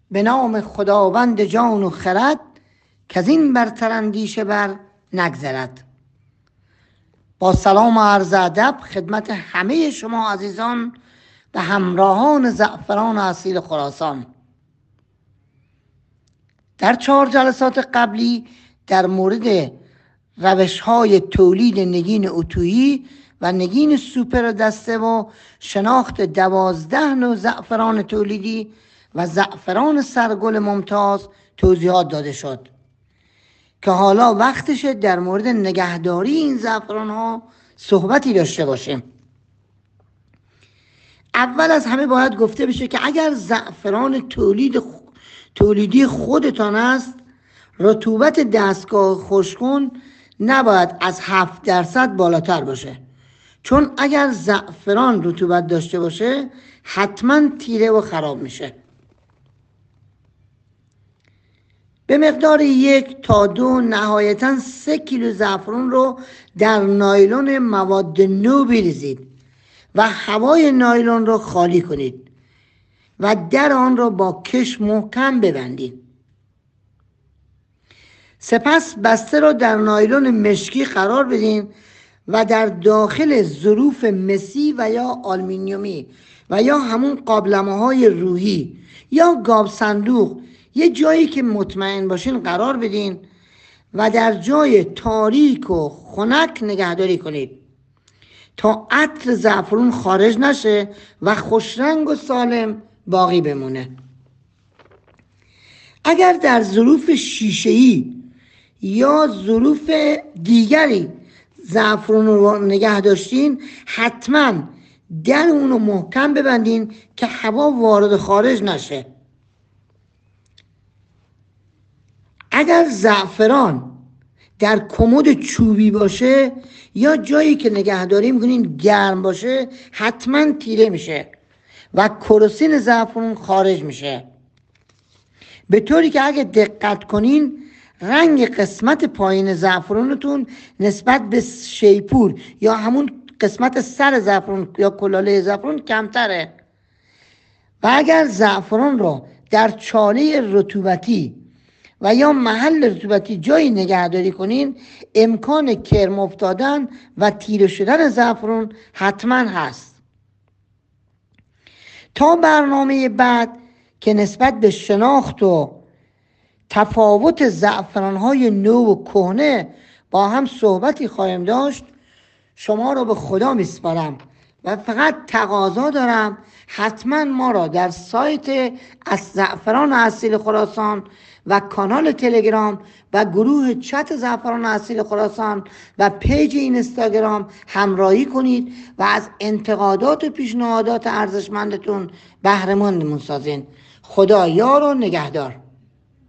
به نام خداوند جان و خرد، که از این برتر اندیشه بر نگذرد. با سلام و عرض ادب خدمت همه شما عزیزان و همراهان زعفران اصیل خراسان. در 4 جلسات قبلی در مورد روش‌های تولید نگین اتویی و نگین سوپر دسته و شناخت 12 نوع زعفران تولیدی و زعفران سرگل ممتاز توضیحات داده شد که حالا وقتشه در مورد نگهداری این زعفران ها صحبتی داشته باشیم. اول از همه باید گفته بشه که اگر زعفران تولیدی خودتان است، رطوبت دستگاه خشککن نباید از 7% بالاتر باشه، چون اگر زعفران رطوبت داشته باشه حتما تیره و خراب میشه. به مقدار 1 تا 2 نهایتاً 3 کیلو زعفران رو در نایلون مواد نو بریزید و هوای نایلون رو خالی کنید و در آن را با کش محکم ببندید. سپس بسته را در نایلون مشکی قرار بدین و در داخل ظروف مسی و یا آلومینیومی و یا همون قابلمه‌های روحی یا گاو صندوق، یه جایی که مطمئن باشین قرار بدین و در جای تاریک و خنک نگهداری کنید تا عطر زعفرون خارج نشه و خوشرنگ و سالم باقی بمونه. اگر در ظروف شیشه‌ای یا ظروف دیگری زعفرون رو نگه داشتین، حتما در اونو محکم ببندین که هوا وارد خارج نشه. اگر زعفران در کمد چوبی باشه یا جایی که نگهداری میکنین گرم باشه، حتما تیره میشه و کروسین زعفران خارج میشه، به طوری که اگه دقت کنین رنگ قسمت پایین زعفرانتون نسبت به شیپور یا همون قسمت سر زعفران یا کلاله زعفران کمتره. و اگر زعفران رو در چاله رطوبتی و یا محل رطوبتی جایی نگهداری کنین، امکان کرم افتادن و تیره شدن زعفران حتما هست. تا برنامه بعد که نسبت به شناخت و تفاوت زعفران‌های نو و کهنه با هم صحبتی خواهیم داشت، شما رو به خدا میسپارم و فقط تقاضا دارم حتما ما را در سایت از زعفران اصیل خراسان و کانال تلگرام و گروه چت زعفران اصیل خراسان و پیج اینستاگرام همراهی کنید و از انتقادات و پیشنهادات ارزشمندتون بهره مند سازین. خدا یار و نگهدار.